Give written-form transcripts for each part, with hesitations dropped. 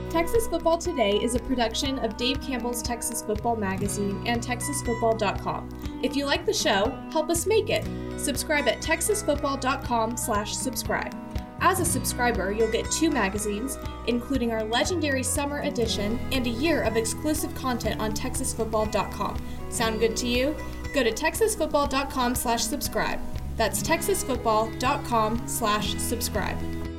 Texas Football Today is a production of Dave Campbell's Texas Football Magazine and TexasFootball.com. If you like the show, help us make it. Subscribe at TexasFootball.com/subscribe. As a subscriber, you'll get 2 magazines, including our legendary summer edition and a year of exclusive content on TexasFootball.com. Sound good to you? Go to TexasFootball.com/subscribe. That's TexasFootball.com/subscribe.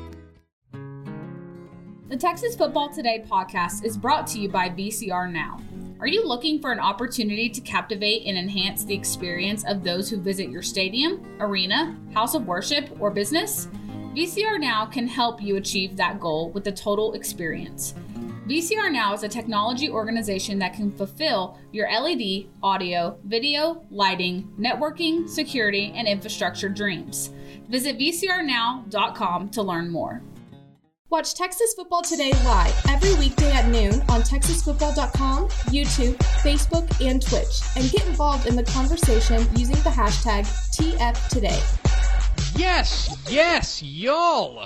The Texas Football Today podcast is brought to you by VCR Now. Are you looking for an opportunity to captivate and enhance the experience of those who visit your stadium, arena, house of worship, or business? VCR Now can help you achieve that goal with the total experience. VCR Now is a technology organization that can fulfill your LED, audio, video, lighting, networking, security, and infrastructure dreams. Visit VCRNow.com to learn more. Watch Texas Football Today live every weekday at noon on TexasFootball.com, YouTube, Facebook, and Twitch, and get involved in the conversation using the hashtag TFToday. Yes, y'all!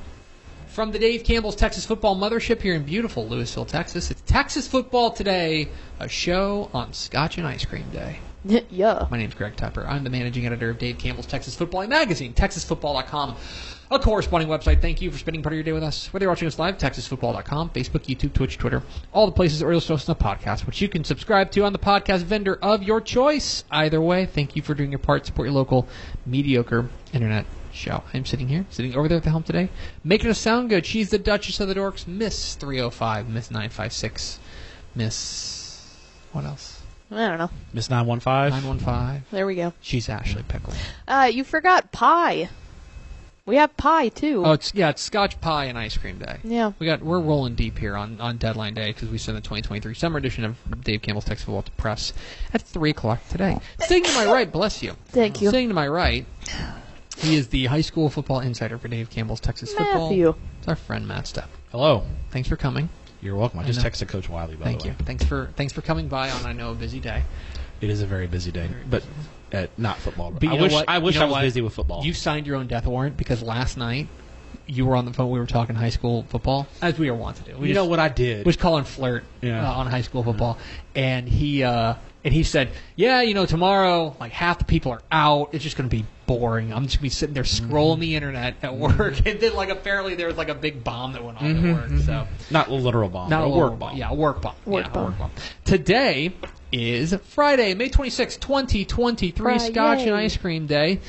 From the Dave Campbell's Texas Football Mothership here in beautiful Lewisville, Texas, it's Texas Football Today, a show on Scotch and Ice Cream Day. Yeah. My name's Greg Tepper. I'm the managing editor of Dave Campbell's Texas Football Magazine, TexasFootball.com, a corresponding website. Thank you for spending part of your day with us. Whether you're watching us live, TexasFootball.com, Facebook, YouTube, Twitch, Twitter, all the places where you'll listen to the podcast, which you can subscribe to on the podcast vendor of your choice. Either way, thank you for doing your part. Support your local mediocre internet show. I'm sitting over there at the helm today, making us sound good. She's the Duchess of the Dorks, Miss 305, Miss 956, Miss... what else? I don't know. Miss 915. 915. There we go. She's Ashley Pickle. You forgot pie. We have pie, too. Oh, it's Scotch Pie and Ice Cream Day. Yeah. We're rolling deep here on deadline day because we send the 2023 summer edition of Dave Campbell's Texas Football to press at 3 o'clock today. Sitting to my right, bless you. Thank you. Sitting to my right, he is the high school football insider for Dave Campbell's Texas Football. Matthew. It's our friend Matt Stepp. Hello. Thanks for coming. You're welcome. I just texted Coach Wiley, by the way. Thank you. Thanks for coming by on, I know, a busy day. It is a very busy day, but not football. But I wish I was busy with football. You signed your own death warrant because last night you were on the phone. We were talking high school football, as we are wont to do. You know what I did? Was call and flirt on high school football, and he said, "Yeah, tomorrow, like half the people are out. It's just going to be boring. I'm just going to be sitting there scrolling the internet at work." And then, apparently there was a big bomb that went off at work. So not a literal bomb, not a work bomb. Yeah, a work bomb. Work bomb. Today is Friday, May 26, 2023, Friday. Scotch and Ice Cream Day.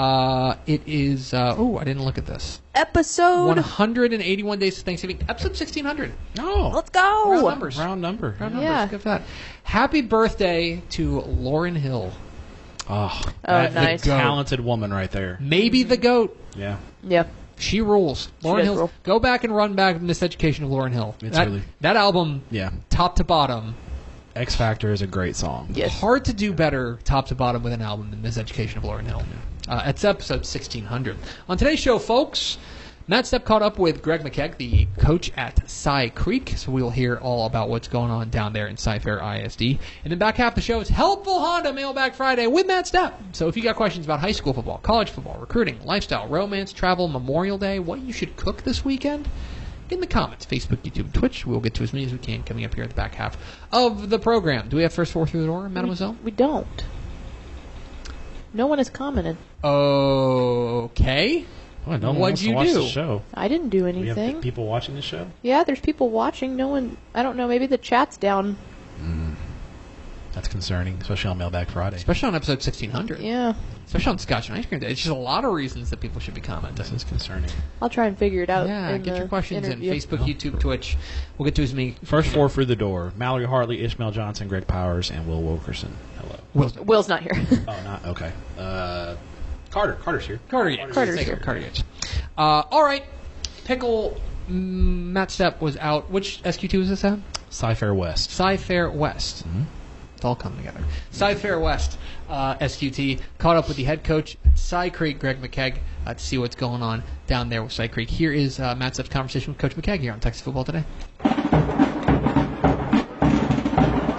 It is, I didn't look at this. Episode 181 days to Thanksgiving. Episode 1600. Oh. Let's go. Round numbers. Round number. Yeah. Good for that. Happy birthday to Lauren Hill. Oh, nice. The talented woman right there. Maybe the GOAT. Yeah. Yeah. She rules. Lauren does Hill. rule. Go back and run back Miseducation of Lauren Hill. It's that album, Yeah. top to bottom. X Factor is a great song. Yes. Hard to do better top to bottom with an album than Miseducation of Lauren Hill. It's episode 1600. On today's show, folks, Matt Stepp caught up with Greg McKegg, the coach at Cy Creek, so we will hear all about what's going on down there in Cy-Fair ISD. And then back half the show is Helpful Honda Mailbag Friday with Matt Stepp. So if you got questions about high school football, college football, recruiting, lifestyle, romance, travel, Memorial Day, what you should cook this weekend, in the comments, Facebook, YouTube, Twitch. We'll get to as many as we can coming up here at the back half of the program. Do we have first four through the door, mademoiselle? We don't. No one has commented. Okay. Well, no one What'd wants to you watch do? the show. I didn't do We have anything. people watching the show? Yeah, there's people watching. No one. I don't know. Maybe the chat's down. That's concerning, especially on Mailbag Friday. Especially on episode 1600. Yeah. Especially on Scotch and Ice Cream Day. It's just a lot of reasons that people should be commenting. This is concerning. I'll try and figure it out. Yeah, in get the your questions interview. in. Facebook, YouTube, Twitch. We'll get to as many. First four through the door. Mallory Hartley, Ishmael Johnson, Greg Powers, and Will Wilkerson. Hello. Will's not here. Oh, not? Okay. Carter's here. Carter Yates. Carter's Thank you, here. Carter Yates. All right. Pickle, Matt Stepp was out. Which SQ2 is this at? Cy-Fair West. Cy-Fair West. It's all coming together. Cy-Fair West, SQT, caught up with the head coach at Cy Creek, Greg McKegg, to see what's going on down there with Cy Creek. Here is Matt Stepp's conversation with Coach McKegg here on Texas Football Today.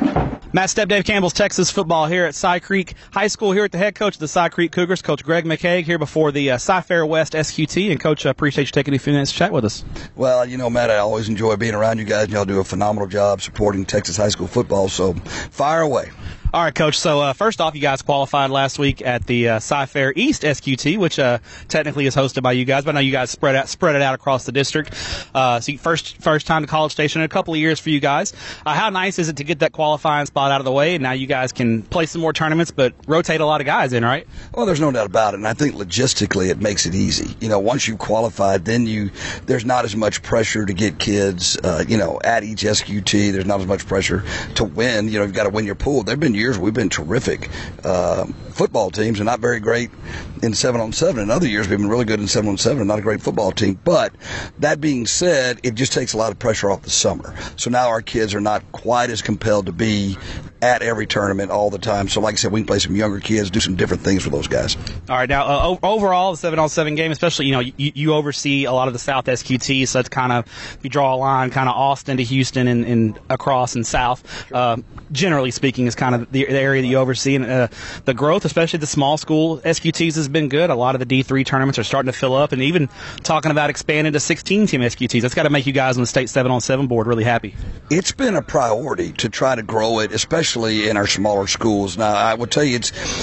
Matt Stepp, Dave Campbell's Texas football here at Cy Creek High School, here at the head coach of the Cy Creek Cougars, Coach Greg McKeag, here before the Cy-Fair West SQT. And, Coach, I appreciate you taking a few minutes to chat with us. Well, Matt, I always enjoy being around you guys. Y'all do a phenomenal job supporting Texas high school football, so fire away. All right, Coach. So, first off, you guys qualified last week at the Cy-Fair East SQT, which technically is hosted by you guys, but I know you guys spread it out across the district. So, first time to College Station in a couple of years for you guys. How nice is it to get that qualifying spot out of the way, and now you guys can play some more tournaments, but rotate a lot of guys in, right? Well, there's no doubt about it, and I think logistically it makes it easy. Once you've qualified, then there's not as much pressure to get kids, at each SQT. There's not as much pressure to win. You've got to win your pool. There have been years we've been terrific football teams and not very great in 7-on-7. In other years we've been really good in 7-on-7 and not a great football team. But that being said, it just takes a lot of pressure off the summer. So now our kids are not quite as compelled to be at every tournament all the time. So like I said, we can play some younger kids, do some different things with those guys. All right, now overall, the 7-on-7 game, especially, you oversee a lot of the South SQT, so it's kind of, if you draw a line, kind of Austin to Houston and across and south, generally speaking, is kind of the area that you oversee. And the growth, especially the small school SQTs, has been good. A lot of the D3 tournaments are starting to fill up, and even talking about expanding to 16-team SQTs. That's got to make you guys on the state 7-on-7 board really happy. It's been a priority to try to grow it, especially in our smaller schools. Now, I would tell you,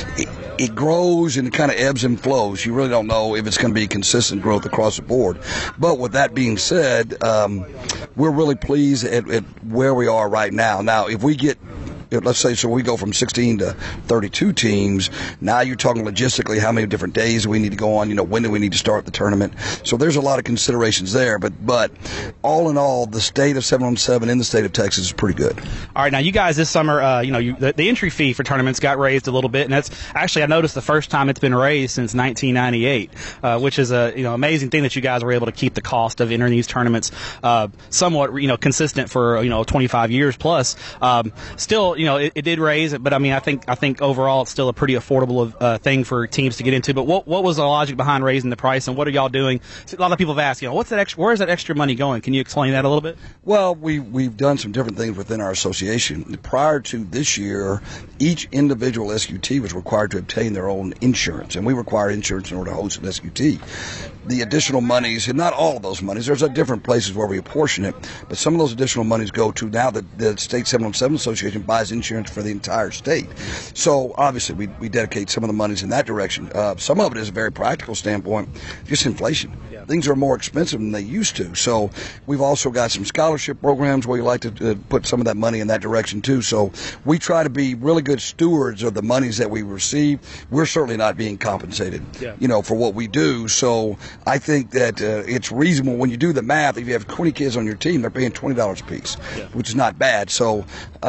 it grows and it kind of ebbs and flows. You really don't know if it's going to be consistent growth across the board. But with that being said, we're really pleased at where we are right now. Now, if we get, let's say, so we go from 16 to 32 teams, now you're talking logistically how many different days do we need to go on, when do we need to start the tournament. So there's a lot of considerations there, but all in all, the state of 7-on-7 in the state of Texas is pretty good. All right, now you guys this summer, the entry fee for tournaments got raised a little bit, and that's actually, I noticed, the first time it's been raised since 1998, which is a amazing thing that you guys were able to keep the cost of entering these tournaments somewhat consistent for 25 years plus. Still, it did raise it, but I think overall it's still a pretty affordable thing for teams to get into. But what was the logic behind raising the price, and what are y'all doing? A lot of people have asked, what's that extra? Where is that extra money going? Can you explain that a little bit? Well, we've done some different things within our association. Prior to this year, each individual SQT was required to obtain their own insurance, and we require insurance in order to host an SQT. The additional monies, and not all of those monies, there's different places where we apportion it, but some of those additional monies go to now the State 7-on-7 Association buys insurance for the entire state. So obviously we dedicate some of the monies in that direction. Some of it is a very practical standpoint, just inflation. Yeah. Things are more expensive than they used to. So we've also got some scholarship programs where we like to put some of that money in that direction too. So we try to be really good stewards of the monies that we receive. We're certainly not being compensated, for what we do. So I think that it's reasonable when you do the math. If you have 20 kids on your team, they're paying $20 a piece, which is not bad. So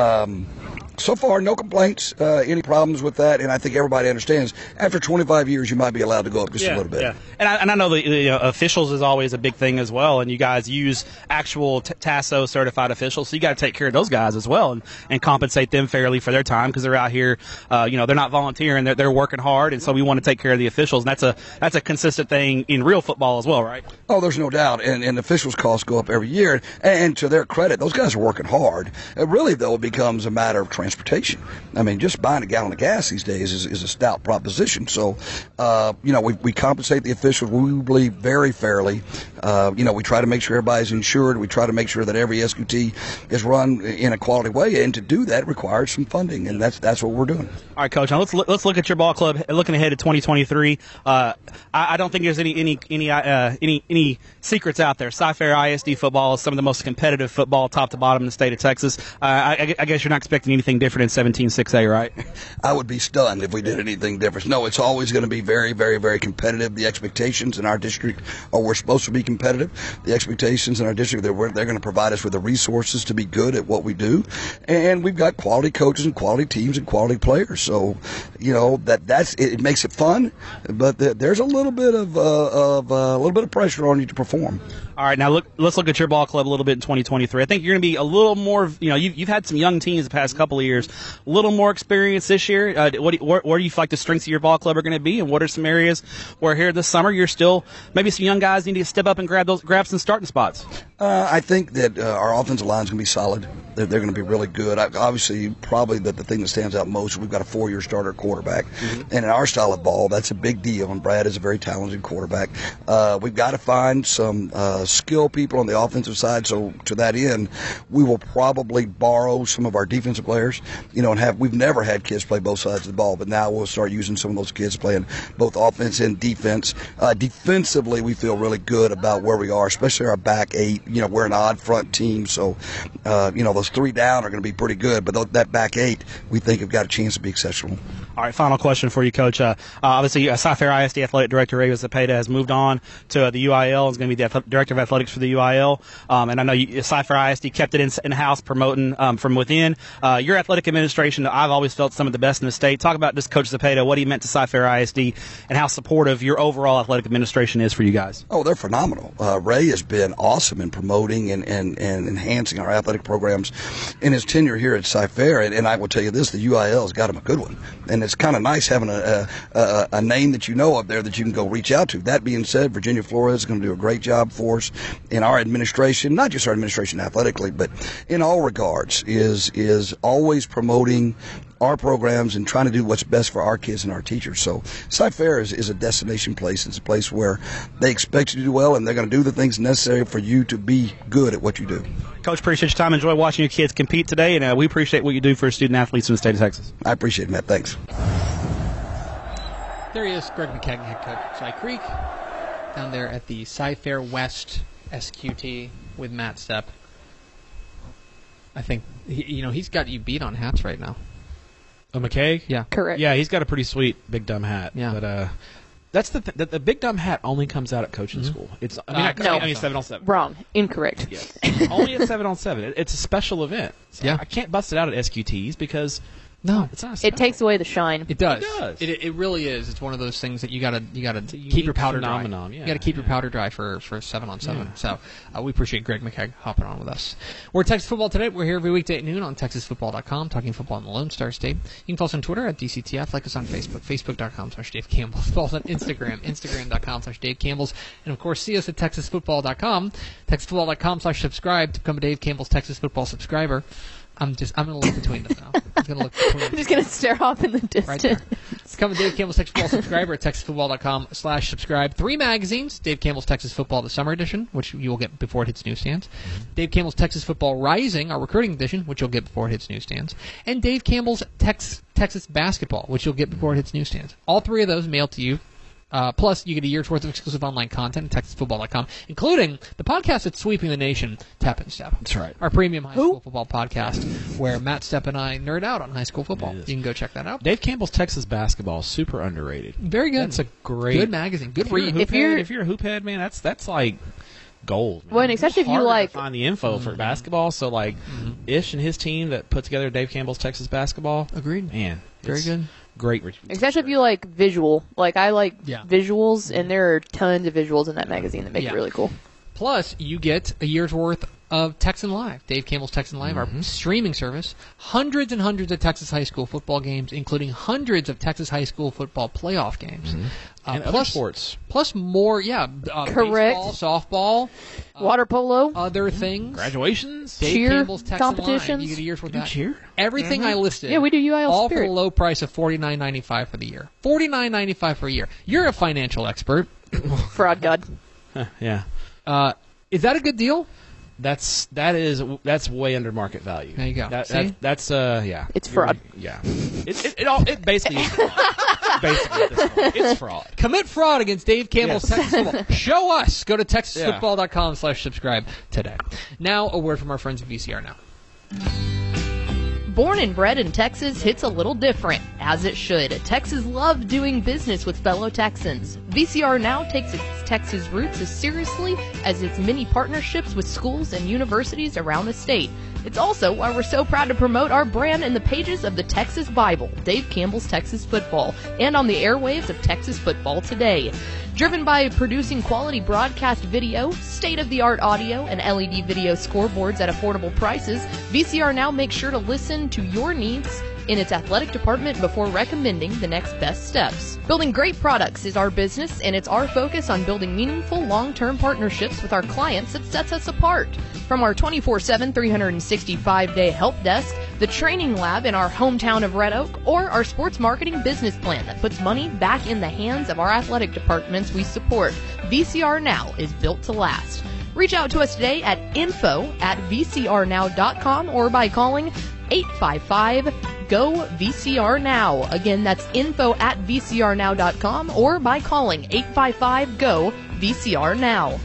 so far, no complaints, any problems with that, and I think everybody understands after 25 years you might be allowed to go up just a little bit. Yeah. And I know the officials is always a big thing as well, and you guys use actual TASO certified officials, so you got to take care of those guys as well and compensate them fairly for their time because they're out here, they're not volunteering, they're working hard, and so we want to take care of the officials, and that's a consistent thing in real football as well, right? Oh, there's no doubt, and officials' costs go up every year, and to their credit, those guys are working hard. Really, though, it becomes a matter of transportation. I mean, just buying a gallon of gas these days is a stout proposition. So, we compensate the officials, we believe, very fairly. We try to make sure everybody's insured. We try to make sure that every SQT is run in a quality way, and to do that requires some funding, and that's what we're doing. All right, Coach. Now let's look at your ball club. Looking ahead to 2023, I don't think there's any secrets out there. Cy-Fair ISD football is some of the most competitive football, top to bottom, in the state of Texas. I guess you're not expecting anything different in 17-6A, right? I would be stunned if we did anything different. No, it's always going to be very, very, very competitive. The expectations in our district are we're supposed to be competitive. The expectations in our district, they're going to provide us with the resources to be good at what we do. And we've got quality coaches and quality teams and quality players. So, it makes it fun, but there's a little bit of pressure on you to perform. All right, now let's look at your ball club a little bit in 2023. I think you're going to be a little more, you've had some young teams the past couple of years, a little more experience this year. Where do you feel like the strengths of your ball club are going to be, and what are some areas where here this summer you're still, maybe some young guys need to step up and grab some starting spots? I think that our offensive line is going to be solid. They're going to be really good. Obviously, probably the thing that stands out most, we've got a 4-year starter quarterback. And in our style of ball, that's a big deal. And Brad is a very talented quarterback. We've got to find some skill people on the offensive side. So to that end, we will probably borrow some of our defensive players. And we've never had kids play both sides of the ball, but now we'll start using some of those kids playing both offense and defense. Defensively, we feel really good about where we are, especially our back 8. We're an odd front team, so those 3 down are going to be pretty good. But that back 8, we think have got a chance to be exceptional. All right, final question for you, Coach. Obviously, Cy-Fair ISD Athletic Director Ray Zepeda has moved on to the UIL. Is going to be the Director of Athletics for the UIL. And I know Cy-Fair ISD kept it in-house, promoting from within. Your athletic administration, I've always felt some of the best in the state. Talk about just Coach Zepeda, what he meant to Cy-Fair ISD, and how supportive your overall athletic administration is for you guys. Oh, they're phenomenal. Ray has been awesome in promoting and enhancing our athletic programs in his tenure here at Cy-Fair. And I will tell you this, the UIL has got him a good one. And it's kind of nice having a name that you know up there that you can go reach out to. That being said, Virginia Flores is going to do a great job for us in our administration, not just our administration athletically, but in all regards, is always promoting our programs and trying to do what's best for our kids and our teachers. So Cy-Fair is a destination place. It's a place where they expect you to do well, and they're going to do the things necessary for you to be good at what you do. Coach, appreciate your time. Enjoy watching your kids compete today, and we appreciate what you do for student athletes in the state of Texas. I appreciate it, Matt. Thanks. There he is, Greg McKeag, head coach at Cy Creek, down there at the Cy-Fair West SQT with Matt Stepp. I think he's got you beat on hats right now. Oh, McKeag? Yeah. Correct. Yeah, he's got a pretty sweet big dumb hat. Yeah. But that's the big dumb hat only comes out at coaching school. It's No. 7-on-7. Wrong. Incorrect. Yes. Only at 7-on-7. It's a special event. So Yeah. I can't bust it out at SQTs because No, it's not. It takes away the shine. It does. It does. It really is. It's one of those things that you gotta unique keep your powder dry. phenomenon, yeah, You gotta keep your yeah. powder dry for 7-on-7. Yeah. So we appreciate Greg McKeag hopping on with us. We're Texas Football Today. We're here every weekday at noon on TexasFootball.com, talking football in the Lone Star State. You can follow us on Twitter at DCTF. Like us on Facebook, Facebook.com/Dave Campbell. Follow us on Instagram, Instagram.com/Dave Campbell's. And of course, see us at TexasFootball.com, TexasFootball.com/subscribe to become a Dave Campbell's Texas Football subscriber. I'm going to look between them now. I'm going to look between them. I'm just going to stare off in the distance. Right there. Become a Dave Campbell's Texas Football subscriber at TexasFootball.com/subscribe. 3 magazines: Dave Campbell's Texas Football, the Summer Edition, which you will get before it hits newsstands. Dave Campbell's Texas Football Rising, our recruiting edition, which you'll get before it hits newsstands. And Dave Campbell's Texas Basketball, which you'll get before it hits newsstands. All 3 of those mailed to you. Plus, you get a year's worth of exclusive online content at TexasFootball.com, including the podcast that's sweeping the nation, Tap and Step. That's right. Our premium high school football podcast, where Matt Stepp and I nerd out on high school football. It is. You can go check that out. Dave Campbell's Texas Basketball is super underrated. Very good. That's a great Good magazine. Good read. If you're- if you're a hoop head, man, that's like gold. Man. Well, and especially It's if you harder like- to find the info for basketball. So like Ish and his team that put together Dave Campbell's Texas Basketball. Agreed. Man, Very it's good. Great. Especially if you like visual. Like, I like Yeah. visuals, and there are tons of visuals in that magazine that make Yeah. it really cool. Plus, you get a year's worth of Texan Live, Dave Campbell's Texan Live, our streaming service. Hundreds and hundreds of Texas high school football games, including hundreds of Texas high school football playoff games. And other sports. Plus more, Correct. baseball, softball, Water polo. other things. Graduations. Dave cheer Campbell's Texan Live. competitions. You get a year's worth You of that. cheer? Everything I listed. Yeah, we do UIL all Spirit. for the low price of $49.95 for the year. $49.95 for a year. You're a financial expert. Fraud God. Yeah. Is that a good deal? That's way under market value. There you go. See? That's yeah. It's fraud. Yeah. It basically is fraud. Basically at this point. It's fraud. Commit fraud against Dave Campbell's Yes. Texas Football. Show us. Go to TexasFootball.com/subscribe today. Now, a word from our friends at VCR Now. Born and bred in Texas hits a little different, as it should. Texas loves doing business with fellow Texans. VCR Now takes its Texas roots as seriously as its many partnerships with schools and universities around the state. It's also why we're so proud to promote our brand in the pages of the Texas Bible, Dave Campbell's Texas Football, and on the airwaves of Texas Football Today. Driven by producing quality broadcast video, state-of-the-art audio, and LED video scoreboards at affordable prices, VCR Now makes sure to listen to your needs in its athletic department before recommending the next best steps. Building great products is our business, and it's our focus on building meaningful long-term partnerships with our clients that sets us apart. From our 24/7, 365-day help desk, the training lab in our hometown of Red Oak, or our sports marketing business plan that puts money back in the hands of our athletic departments we support, VCR Now is built to last. Reach out to us today at info@vcrnow.com or by calling 855-GO-VCR-NOW. Again, that's info@vcrnow.com or by calling 855-GO-VCR-NOW.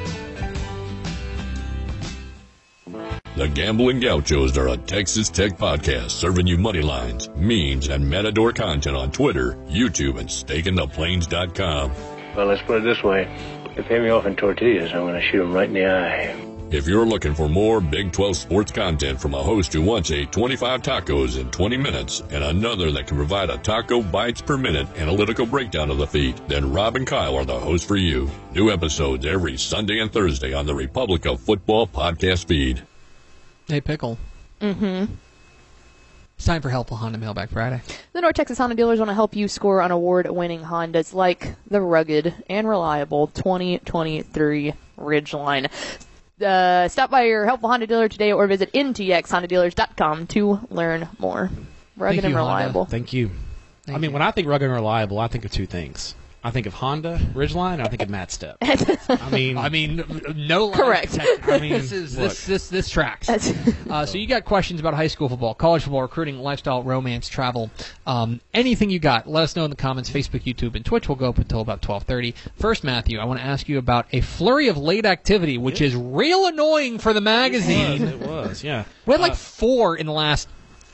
The Gambling Gauchos are a Texas Tech podcast serving you money lines, memes, and Matador content on Twitter, YouTube, and StakingThePlains.com. Well, let's put it this way. If they pay me off in tortillas, I'm going to shoot them right in the eye. If you're looking for more Big 12 sports content from a host who wants a 25 tacos in 20 minutes and another that can provide a taco bites per minute analytical breakdown of the feed, then Rob and Kyle are the hosts for you. New episodes every Sunday and Thursday on the Republic of Football podcast feed. Hey, Pickle. Mm-hmm. It's time for Helpful Honda Mailbag Friday. The North Texas Honda dealers want to help you score on award-winning Hondas like the rugged and reliable 2023 Ridgeline. Stop by your Helpful Honda dealer today or visit ntxhondadealers.com to learn more. Rugged and reliable. Honda. Thank you. When I think rugged and reliable, I think of two things. I think of Honda, Ridgeline, and I think of Matt Stepp. No lie. Correct. This tracks. So you got questions about high school football, college football, recruiting, lifestyle, romance, travel, anything you got, let us know in the comments, Facebook, YouTube, and Twitch. We'll go up until about 12:30. First, Matthew, I want to ask you about a flurry of late activity, which is real annoying for the magazine. It was, yeah. We had 4 in the last,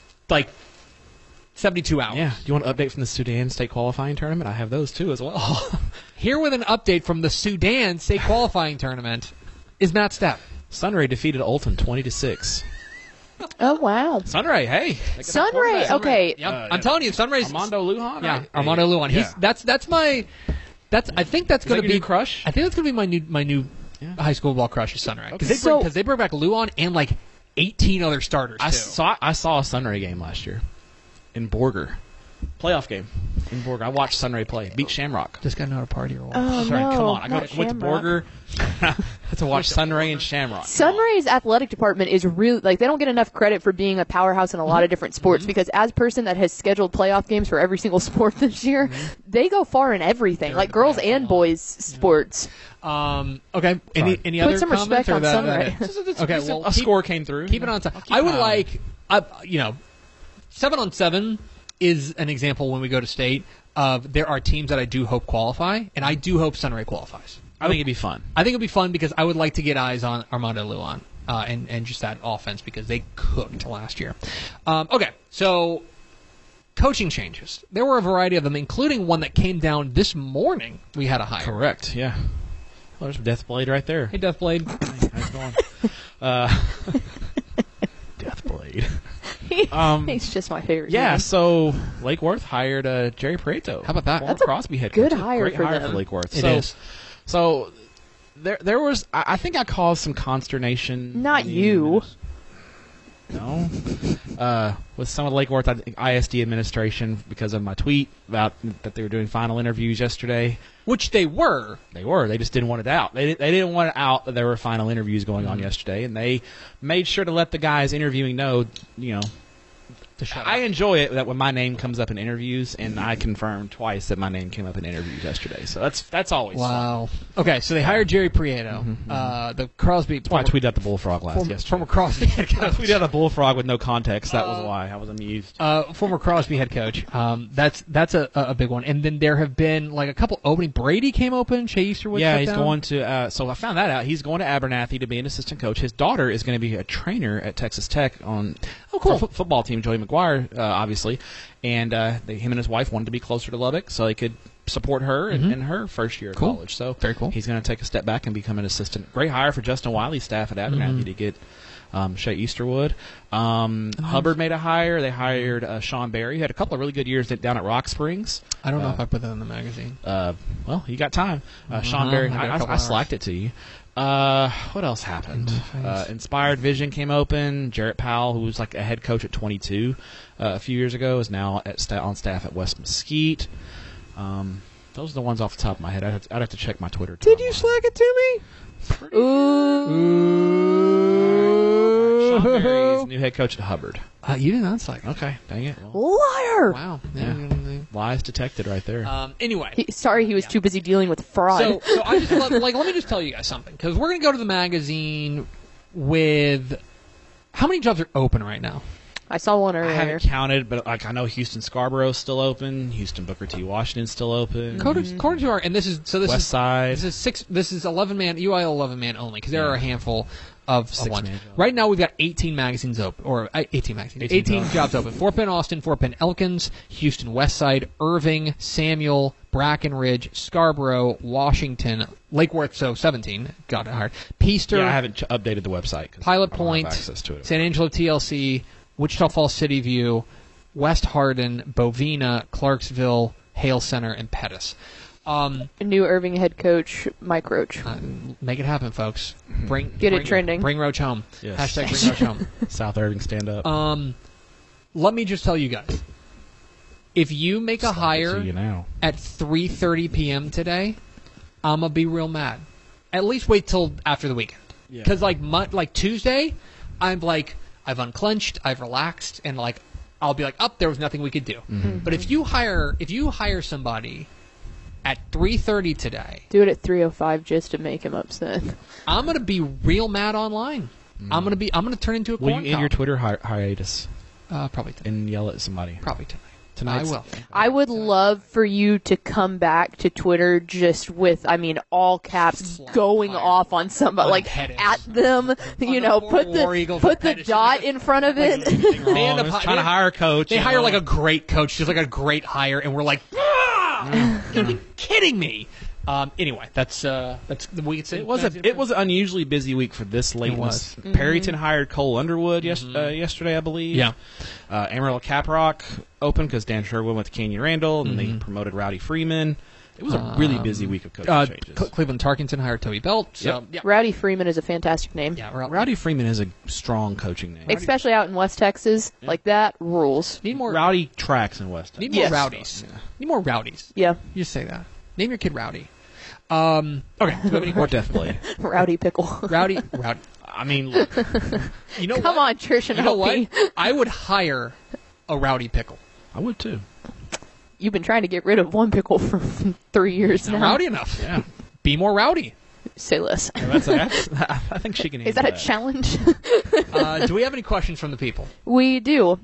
72 hours. Yeah. Do you want an update from the Sudan state qualifying tournament? I have those too as well. Here with an update from the Sudan state qualifying tournament is Matt Stepp. Sunray defeated Olton 20-6. Oh, wow. Sunray, hey. Sunray, okay. Yep. I'm telling you, Sunray's Armando Lujan? Yeah, Armando Lujan. Yeah. I think that's going to be your crush? I think that's going to be my new high school ball crush is Sunray. Because they bring back Lujan and 18 other starters too. I saw a Sunray game last year. In Borger. Playoff game in Borger. I watched Sunray play. Beat Shamrock. Just got to know how to party or what? Oh, sorry, no, come on. I went to Shamrock. Borger to watch Sunray and Shamrock. Sunray's athletic department is really, they don't get enough credit for being a powerhouse in a lot of different sports because as a person that has scheduled playoff games for every single sport this year, they go far in everything, girls and boys sports. Okay. Any other Put some comments? respect on Sunray. Okay, well, a score came through. Keep it on time. I would 7-on-7 is an example when we go to state of there are teams that I do hope qualify, and I do hope Sunray qualifies. I think it'd be fun. I think it'd be fun because I would like to get eyes on Armando Lujan and just that offense because they cooked last year. Okay, so coaching changes. There were a variety of them, including one that came down this morning. We had a hire. Correct, yeah. Well, there's Deathblade right there. Hey, Deathblade. How's it going? Deathblade. He's just my favorite. Yeah, name. so Lake Worth hired Jerry Prieto. How about that? Former That's a Crosby head good coach. hire Great for hire them. for Lake Worth. It is. So there was. I think I caused some consternation. Not you. No. With some of the Lake Worth ISD administration because of my tweet about that they were doing final interviews yesterday. Which they were. They were. They just didn't want it out. They didn't want it out that there were final interviews going on yesterday, and they made sure to let the guys interviewing know, To shut I up. enjoy it that when my name comes up in interviews, and I confirmed twice that my name came up in interviews yesterday. So that's always Wow. Okay, so they hired Jerry Prieto, the Crosby. fun. Why I tweeted out the Bullfrog last yesterday. Former Crosby head I coach. tweeted out the Bullfrog with no context. That was why I was amused. Former Crosby head coach. That's a big one. And then there have been a couple opening. Brady came open. Shea Easterwood. Yeah, shut he's down. going to. So I found that out. He's going to Abernathy to be an assistant coach. His daughter is going to be a trainer at Texas Tech on cool. football team. Joey McGuire, obviously, and him and his wife wanted to be closer to Lubbock so they could support her in her first year of Cool. college. So Very cool. He's going to take a step back and become an assistant. Great hire for Justin Wiley's staff at Abernathy to get Shea Easterwood. Hubbard made a hire. They hired Sean Berry, who had a couple of really good years down at Rock Springs. I don't know if I put that in the magazine. Well, you got time. Sean Berry, I got a couple I hours. slacked it to you. What else happened? Inspired Vision came open. Jarrett Powell, who was like a head coach at 22 a few years ago, is now on staff at West Mesquite. Those are the ones off the top of my head. I'd have to check my Twitter. Did you slack it to me? Sean Berry's new head coach at Hubbard. You did not slack. Okay, dang it. Well, Liar! Wow. yeah. Lies detected right there. Anyway. He was too busy dealing with fraud. So I just let me just tell you guys something, because we're going to go to the magazine with how many jobs are open right now? I saw one I earlier. haven't counted, but like I know Houston Scarborough's still open. Houston Booker T. Washington's still open. According to our, and this is West Side. This is 11-man UIL 11-man only, because there are a handful of ones. Six-man Right now we've got 18 magazines open, or 18 magazines, 18 jobs open. Fort Bend Austin, Fort Bend Elkins, Houston West Side, Irving, Samuel, Brackenridge, Scarborough, Washington, Lake Worth, so 17 got hired. Peaster, Yeah, I haven't updated the website. Pilot I don't have Point, access to it. San Angelo TLC, Wichita Falls City View, West Hardin, Bovina, Clarksville, Hale Center, and Pettis. New Irving head coach, Mike Roach. Make it happen, folks. Bring it trending. Bring Roach home. Yes. Hashtag bring Roach home. South Irving, stand up. Let me just tell you guys. If you make a hire See you now. at 3:30 p.m. today, I'm going to be real mad. At least wait till after the weekend. Because like Tuesday, I'm like, I've unclenched, I've relaxed, and like I'll be like, there was nothing we could do. Mm-hmm. But if you hire somebody at 3:30 today, Do it at 3:05 just to make him upset. I'm gonna be real mad online. I'm gonna turn into a Will corn you end cob. your Twitter hiatus Probably tonight. and yell at somebody? Probably tonight. Tonight? I will. I would love for you to come back to Twitter just with, all caps, going fire. off on somebody, On like Pettis. at them. poor War Eagle for put the Pettis. dot in front of it. They end up trying to hire a coach. They hire like a great coach, just like a great hire, and we're like, you're kidding me. Anyway, that's we could say It was an unusually busy week for this late. It was. Perryton hired Cole Underwood yesterday, I believe. Yeah. Amarillo Caprock opened because Dan Sherwood went to Canyon Randall, and they promoted Rowdy Freeman. It was a really busy week of coaching changes. Cleveland Tarkington hired Toby Belt. So, yeah. Rowdy Freeman is a fantastic name. Yeah, Rowdy Freeman is a strong coaching name. Especially out in West Texas. Like that rules. Need more Rowdy tracks in West. Need more Yes. rowdies. Need more rowdies. Yeah. You just say that. Name your kid Rowdy. Okay. Do we have any Or questions? Death Blade. Rowdy Pickle. Rowdy. I mean, look, You know Come what? on, Trish and You know what? Opie. I would hire a Rowdy Pickle. I would too. You've been trying to get rid of one pickle for 3 years now. Not rowdy enough. Yeah. Be more rowdy. Say less. That's I think she can. Is that a handle challenge? Do we have any questions from the people? We do.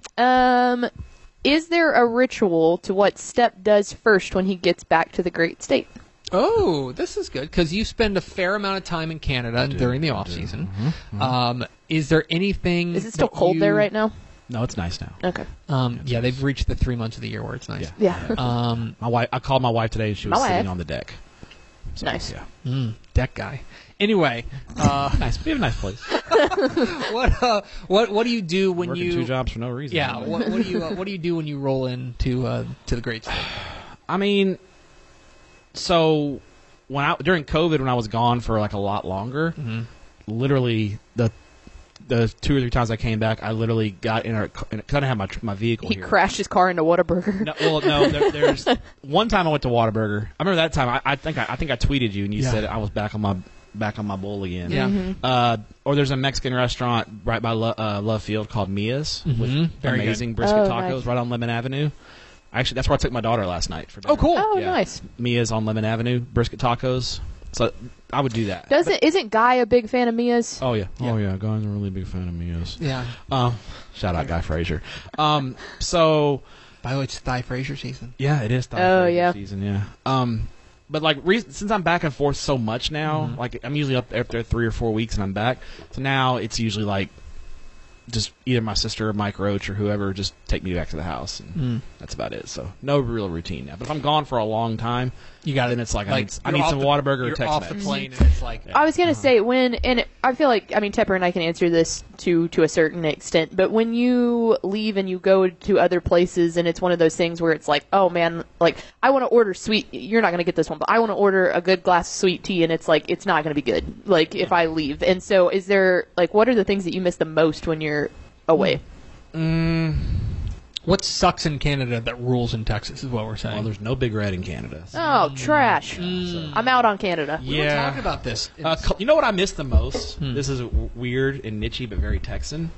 Is there a ritual to what Step does first when he gets back to the great state? Oh, this is good because you spend a fair amount of time in Canada during the off season. Is there anything? Is it still that cold you- there right now? No, it's nice now. Okay. Yeah, they've reached the 3 months of the year where it's nice. Yeah. My wife. I called my wife today, and she was My sitting wife. on the deck. So, Nice. Yeah. Deck guy. Anyway, Nice. We have a nice place. what do you do when Working you? 2 jobs for no reason. Yeah. What do you do when you roll into to the great state? I mean, so during COVID, when I was gone for like a lot longer, literally the 2 or 3 times I came back, I literally got in because I didn't have my vehicle He here. crashed his car into Whataburger. There's one time I went to Whataburger. I remember that time. I think I tweeted you and you said I was back on my bowl again. Yeah. Or there's a Mexican restaurant right by Love Field called Mia's with Very amazing brisket tacos nice. right on Lemon Avenue. Actually, that's where I took my daughter last night for dinner. Oh, cool. Oh, Yeah. nice. Mia's on Lemon Avenue, brisket tacos. So I would do that. Isn't Guy a big fan of Mia's? Oh yeah. Oh yeah. Guy's a really big fan of Mia's. Yeah. Shout out Guy Frazier. So By the way, it's Thigh Frazier season. yeah, it is. Yeah. Season. Yeah. But like since I'm back and forth so much now, like I'm usually up there after 3 or 4 weeks and I'm back. So now it's usually like just either my sister or Mike Roach or whoever just take me back to the house, and that's about it. So no real routine now. But if I'm gone for a long time, then it's like I need some Whataburger or You're Tex-Mex. off the plane, and it's like I was gonna say I feel like Tepper and I can answer this to a certain extent, but when you leave and you go to other places, and it's one of those things where it's like, oh man, like I want to order sweet. You're not gonna get this one, but I want to order a good glass of sweet tea, and it's like it's not gonna be good. Like if I leave, and so is there like what are the things that you miss the most when you're away? What sucks in Canada that rules in Texas is what we're saying. Well, there's no Big Red in Canada. So. Oh, trash! I'm out on Canada. We were talking about this. You know what I miss the most? This is weird and nichey, but very Texan.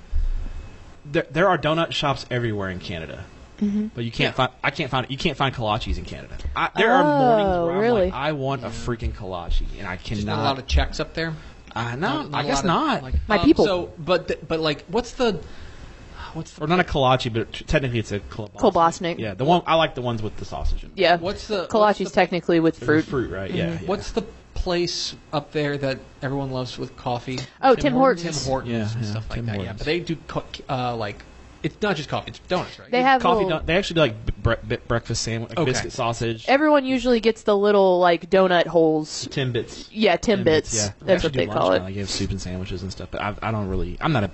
There are donut shops everywhere in Canada, but you can't find. I can't find. You can't find kolaches in Canada. There are mornings where I'm like, I want a freaking kolache, and I cannot. Just not a lot of checks up there. No, I guess not. My people. So, but like, what's the? Or not a kolache, but technically it's a kielbasa. Yeah, the one I like the ones with the sausage in it. Yeah. What's the kolache's technically with fruit? Fruit, right? Yeah. What's the place up there that everyone loves with coffee? Oh, Tim Hortons. Tim Hortons and stuff like Tim that. Hortons. Yeah, but they do like it's not just coffee; it's donuts, right? They have coffee. They actually do like breakfast sandwich, like biscuit sausage. Everyone usually gets the little like donut holes. Timbits. Yeah, Timbits. Yeah, That's what they call it. Like, you have soup and sandwiches and stuff, but I don't really. I'm not a.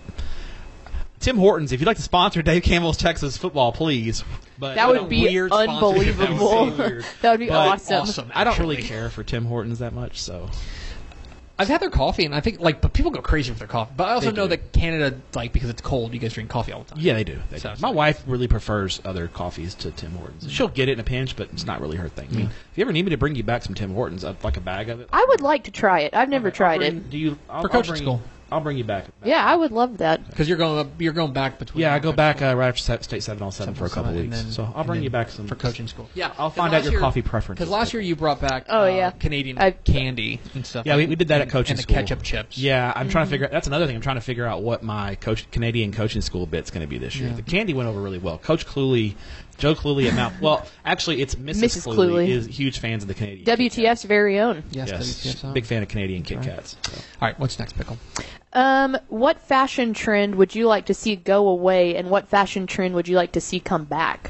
Tim Hortons, if you'd like to sponsor Dave Campbell's Texas football, please. But that would be unbelievable. That would be awesome. I don't really care for Tim Hortons that much, so. I've had their coffee, and I think but people go crazy with their coffee. But I also know that Canada, because it's cold, you guys drink coffee all the time. Yeah, they do. My wife really prefers other coffees to Tim Hortons. She'll get it in a pinch, but it's not really her thing. I mean, if you ever need me to bring you back some Tim Hortons, I'd like a bag of it. I would like to try it. I've never tried it. For coaching school? I'll bring you back. Yeah, I would love that. Because you're going back between. Yeah, I go back right after State 707 for a couple weeks. So I'll bring you back some for coaching school. Yeah, I'll find out your coffee preferences. Because last year you brought back Canadian candy and stuff. Yeah, we did that at coaching school. And the ketchup chips. Yeah, I'm trying to figure out. That's another thing. I'm trying to figure out what my Canadian coaching school bit's going to be this year. The candy went over really well. Coach Cluley. Joe Cluley at Mount. Well, actually, it's Mrs. Cluley is huge fans of the Canadian. WTF's very own. Yes, WTF's big fan of Canadian Kit Kats. So. All right, what's next, Pickle? What fashion trend would you like to see go away, and what fashion trend would you like to see come back?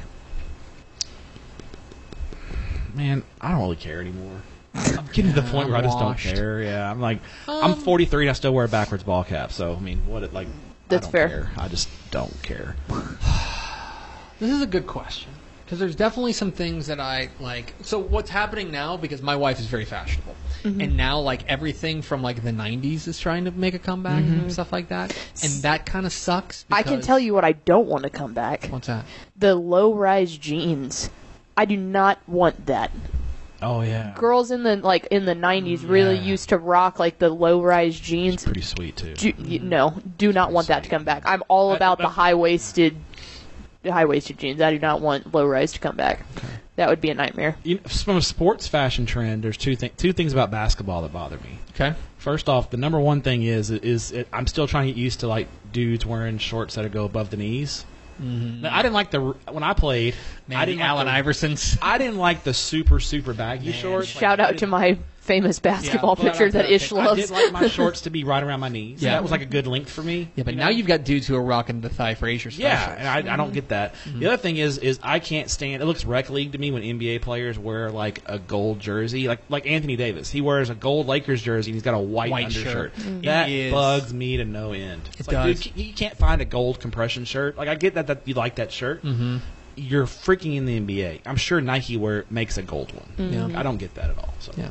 Man, I don't really care anymore. I'm getting to the point where I just don't care. Yeah, I'm like, I'm 43 and I still wear a backwards ball cap. So I mean, That's fair. Care. I just don't care. This is a good question. Because there's definitely some things that I like. So what's happening now, because my wife is very fashionable. And now, everything from, the 90s is trying to make a comeback and stuff like that. And that kind of sucks. I can tell you what I don't want to come back. What's that? The low-rise jeans. I do not want that. Oh, yeah. Girls in the 90s really used to rock, the low-rise jeans. It's pretty sweet, too. No, do not want that to come back. I'm all about the high-waisted jeans. I do not want low-rise to come back. Okay. That would be a nightmare. From a sports fashion trend, there's two things about basketball that bother me. Okay. First off, the number one thing is I'm still trying to get used to dudes wearing shorts that go above the knees. Mm-hmm. Now, I didn't like when I played. I didn't Allen Iversons. I didn't like the super baggy shorts. Shout out to my famous basketball picture that Ish loves. I did like my shorts to be right around my knees. Yeah, that was a good length for me. Yeah, but now you've got dudes who are rocking the Thigh Frazier specials. Yeah, and I don't get that. Mm-hmm. The other thing is I can't stand. It looks rec league to me when NBA players wear a gold jersey, like Anthony Davis. He wears a gold Lakers jersey and he's got a white undershirt. Mm-hmm. That bugs me to no end. It's dude, you can't find a gold compression shirt. I get that you like that shirt. Mm-hmm. You're freaking in the NBA. I'm sure Nike makes a gold one. Mm-hmm. I don't get that at all. So. Yeah.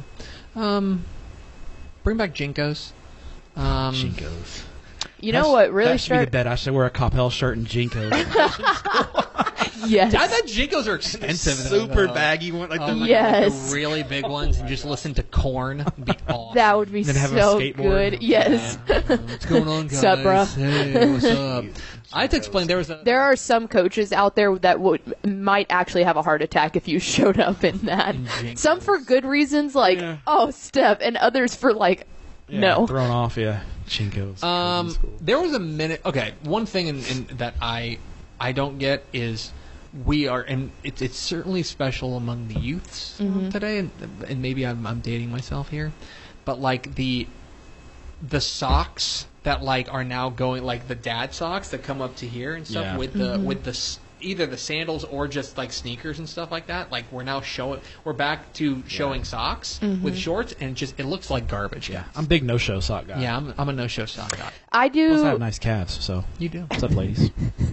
Bring back Jinkos. Jinkos. You know what really that should be the bet. I should wear a Coppell shirt and Jinkos. Yes. I thought Jinkos are expensive. Super baggy one, the really big ones, and just listen to Korn. Be awesome. That would be so good. Yes. What's going on, guys? What's up, bro? Hey, what's up? I had to explain. There are some coaches out there that might actually have a heart attack if you showed up in that. Some for good reasons, Steph, and others for no. Thrown off, Jinkos. There was a minute. Okay, one thing in that I don't get is we are, and it's certainly special among the youths today, and maybe I'm dating myself here, but the socks that like are now going like the dad socks that come up to here and stuff Yeah. with the either the sandals or just like sneakers and stuff like that. Like we're back to showing socks with shorts, and it looks like garbage. Yeah, I'm a big no-show sock guy. Yeah, I'm a no-show sock guy. I do. Plus, I have nice calves, so You do. what's up, ladies?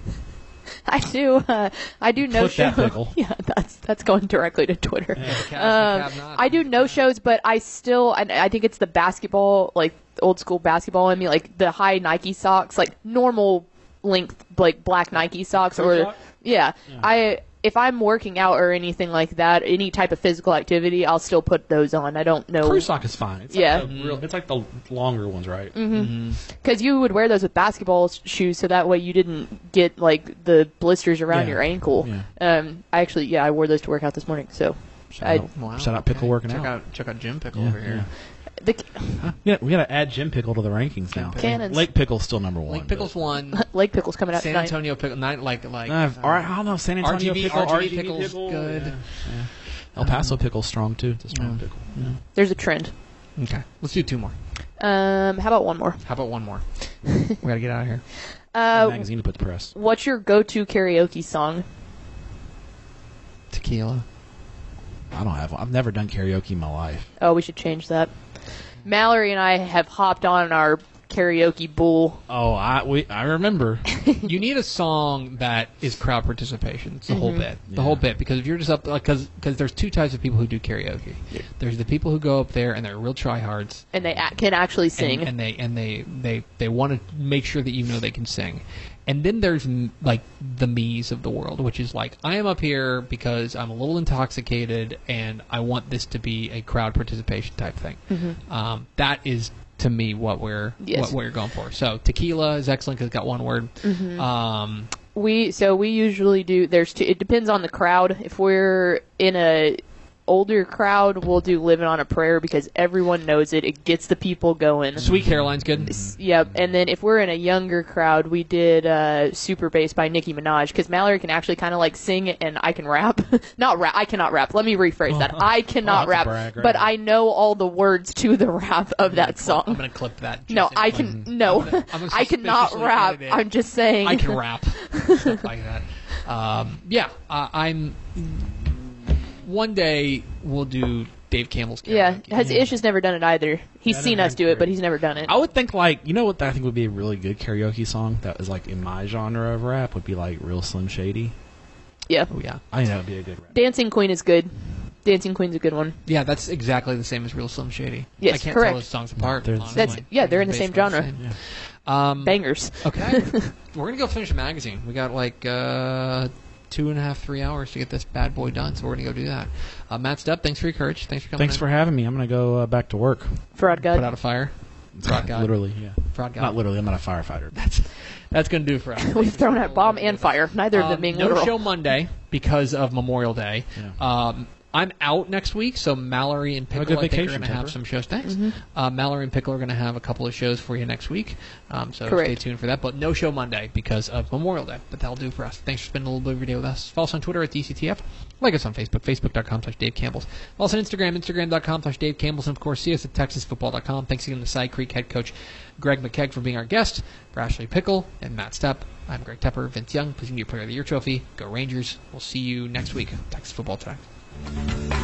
I do. I do no Clip show. that pickle. Yeah, that's going directly to Twitter. Calves not. I do no shows, but I think it's the basketball, like old school basketball in me, like the high Nike socks, like normal length, like black Nike socks, Crew or sock? yeah. If I'm working out or anything like that, any type of physical activity, I'll still put those on. I don't know. Crew sock is fine. It's Yeah. like it's like the longer ones, right? Because you would wear those with basketball shoes, so that way you didn't get like the blisters around Yeah. your ankle. I wore those to work out this morning. So Shout out Pickle working out. Check out Jim Pickle over here. the We got to add Jim Pickle to the rankings now. Cannons. Lake Pickle's still number one. Lake Pickle's one. Lake Pickle's coming out San tonight. Antonio Pickle, like. All right, I don't know. San Antonio Pickle, RGV Pickle's Pickle's good. Yeah. El Paso Pickle's strong too. It's a strong pickle. Yeah. There's a trend. Okay, let's do two more. How about one more? How about one more? We gotta get out of here. Magazine to put the press. What's your go-to karaoke song? Tequila. I don't have one. I've never done karaoke in my life. Oh, we should change that. Mallory and I have hopped on our karaoke bull. Oh, I remember. You need a song that is crowd participation. It's the whole bit. The whole bit. Because if you're just up, because there's two types of people who do karaoke. There's the people who go up there and they're real tryhards. And they can actually sing. And they want to make sure that you know they can sing. And then there's like the me's of the world, which is like, I am up here because I'm a little intoxicated and I want this to be a crowd participation type thing. That is, to me, what we're going for. So tequila is excellent because it's got one word. We usually do. There's two. It depends on the crowd. If we're in a older crowd, we'll do "Living on a Prayer" because everyone knows it. It gets the people going. Sweet Caroline's good. Yep. And then if we're in a younger crowd, we did "Super Bass" by Nicki Minaj because Mallory can actually kind of like sing and I can rap. Not rap. I cannot rap. Let me rephrase that. I cannot rap, brag, right? but I know all the words to the rap of that song. I'm gonna clip that. No, I can. No, I'm gonna I cannot suspiciously rap. edit it. I'm just saying. I can rap. Stuff like that. I'm. One day we'll do Dave Campbell's karaoke. Yeah, Ish has never done it either. He's seen us do it, but he's never done it. I would think what I think would be a really good karaoke song that was like in my genre of rap would be like Real Slim Shady. Yeah. Oh yeah. I think that would be a good rap. Dancing Queen is good. Dancing Queen's a good one. Yeah, that's exactly the same as Real Slim Shady. Yes, I can't correct. tell those songs apart. They're- honestly. they're in the same Basically genre. the same. Bangers. Okay. We're going to go finish the magazine. We got like 2.5, 3 hours to get this bad boy done, so we're going to go do that. Matt Stepp, thanks for your courage. Thanks for coming Thanks for having me. I'm going to go back to work. Fraud God. Put out a fire. Fraud God. Literally, yeah. Fraud God. Not literally. I'm not a firefighter. That's going to do it for us. We've thrown out bomb and fire, neither of them being no literal. show Monday because of Memorial Day. Yeah. I'm out next week, so Mallory and Have a Pickle good I think, are vacation, going to have Pepper. some shows. Thanks. Mallory and Pickle are going to have a couple of shows for you next week, so Correct. stay tuned for that. But no show Monday because of Memorial Day, but that'll do for us. Thanks for spending a little bit of your day with us. Follow us on Twitter at DCTF. Like us on Facebook, facebook.com/Dave Campbell's. Follow us on Instagram, instagram.com/Dave Campbell's. And, of course, see us at TexasFootball.com. Thanks again to Cy Creek head coach Greg McKegg for being our guest, for Ashley Pickle and Matt Stepp. I'm Greg Tepper. Vince Young, presenting your Player of the Year trophy. Go Rangers. We'll see you next week. Texas Football Today.